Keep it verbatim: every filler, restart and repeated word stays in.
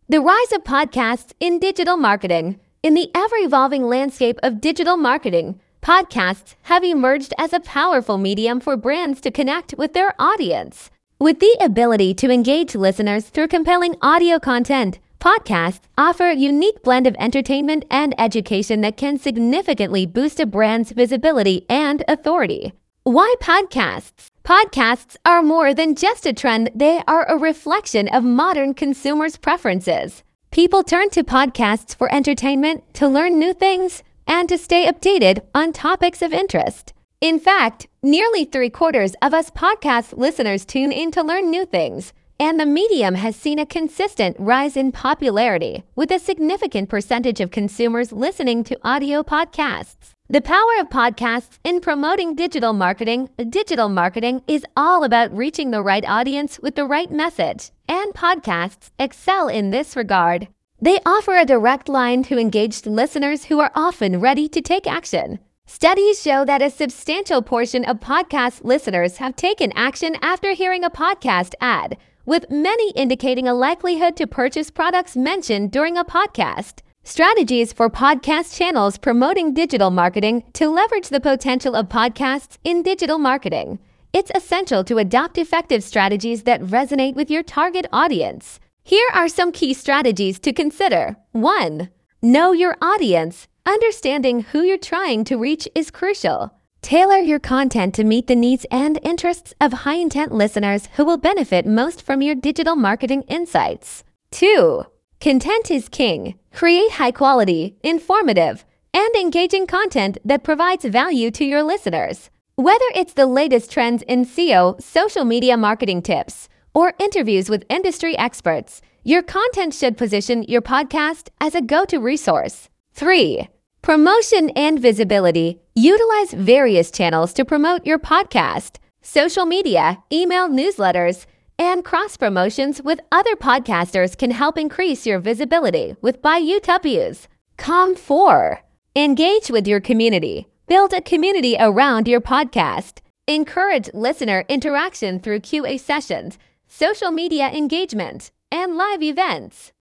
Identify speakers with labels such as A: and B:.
A: The rise of podcasts in digital marketing. In the ever-evolving landscape of digital marketing, podcasts have emerged as a powerful medium for brands to connect with their audience. With the ability to engage listeners through compelling audio content, podcasts offer a unique blend of entertainment and education that can significantly boost a brand's visibility and authority. Why podcasts? Podcasts are more than just a trend, they are a reflection of modern consumers' preferences. People turn to podcasts for entertainment, to learn new things, and to stay updated on topics of interest. In fact, nearly three-quarters of us podcast listeners tune in to learn new things, and the medium has seen a consistent rise in popularity, with a significant percentage of consumers listening to audio podcasts. The power of podcasts in promoting digital marketing. Digital marketing is all about reaching the right audience with the right message, and podcasts excel in this regard. They offer a direct line to engaged listeners who are often ready to take action. Studies show that a substantial portion of podcast listeners have taken action after hearing a podcast ad, with many indicating a likelihood to purchase products mentioned during a podcast. Strategies for podcast channels promoting digital marketing. To leverage the potential of podcasts in digital marketing, it's essential to adopt effective strategies that resonate with your target audience. Here are some key strategies to consider. one. Know your audience. Understanding who you're trying to reach is crucial. Tailor your content to meet the needs and interests of high-intent listeners who will benefit most from your digital marketing insights. two. Content is king. Create high-quality, informative, and engaging content that provides value to your listeners. Whether it's the latest trends in S E O, social media marketing tips, or interviews with industry experts, your content should position your podcast as a go-to resource. three. Promotion and visibility. Utilize various channels to promote your podcast: social media, email newsletters, and cross-promotions with other podcasters can help increase your visibility with B U Ws. Com four. Engage with your community. Build a community around your podcast. Encourage listener interaction through Q A sessions, social media engagement, and live events.